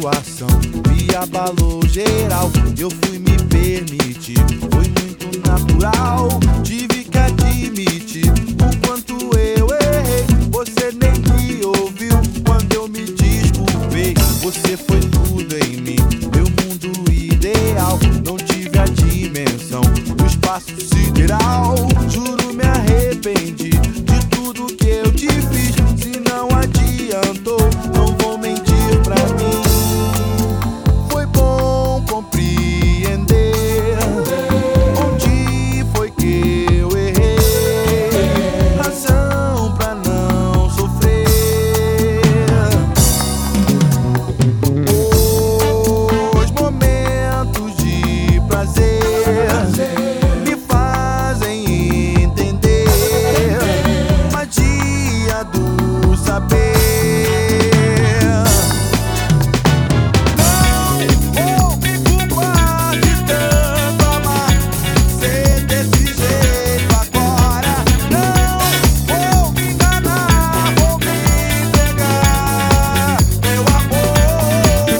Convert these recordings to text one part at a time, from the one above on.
situação me abalou geral. Eu fui me permitir, foi muito natural. Tive que admitir o quanto eu errei. Você nem me ouviu quando eu me desculpei. Você foi tudo em mim, meu mundo ideal. Não tive a dimensão do espaço sideral. Juro, me arrependi de tudo que eu te fiz. Se não adiantou, não vou mentir pra mim. Foi bom compreender onde foi que eu errei. Razão pra não sofrer. Os momentos de prazer me fazem entender magia do saber. Não vou me culpar de tanto amar, ser desse jeito agora. Não vou me enganar, vou me entregar, meu amor.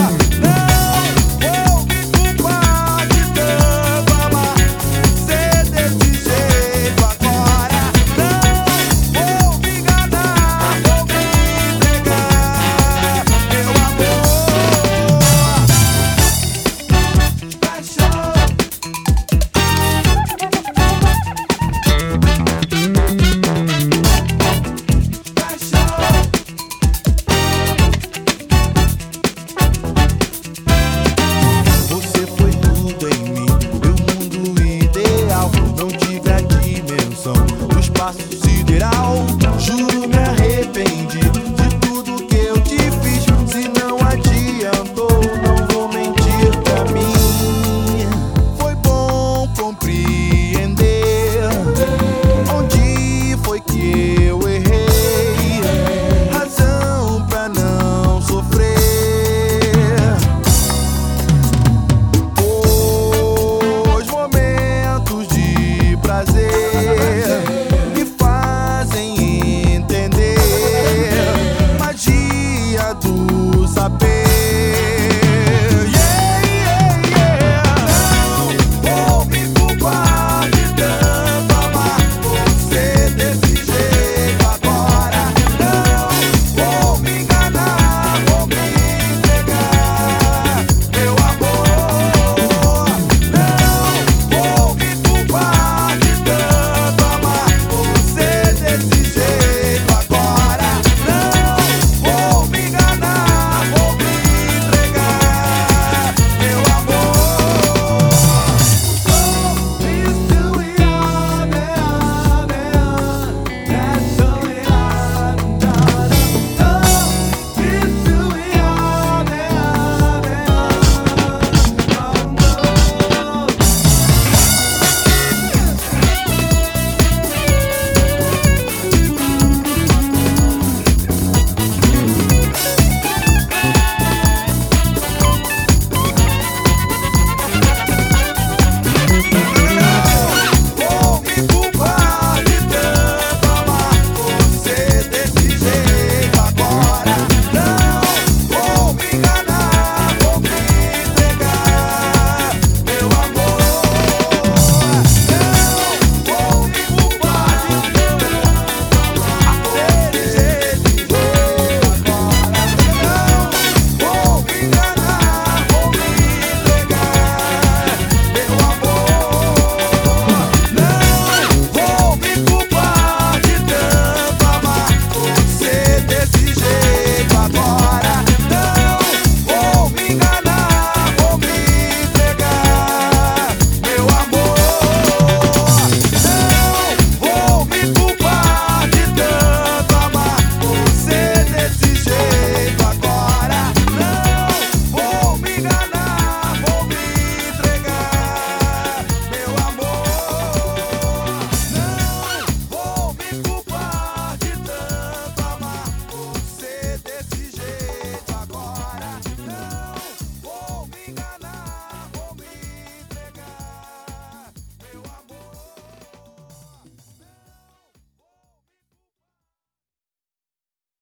Não vou me culpar de tanto amar, ser desse jeito agora. Não vou me enganar, vou me entregar, meu amor. Você foi tudo em mim, meu mundo ideal. Não tive a dimensão do espaço sideral. Juro,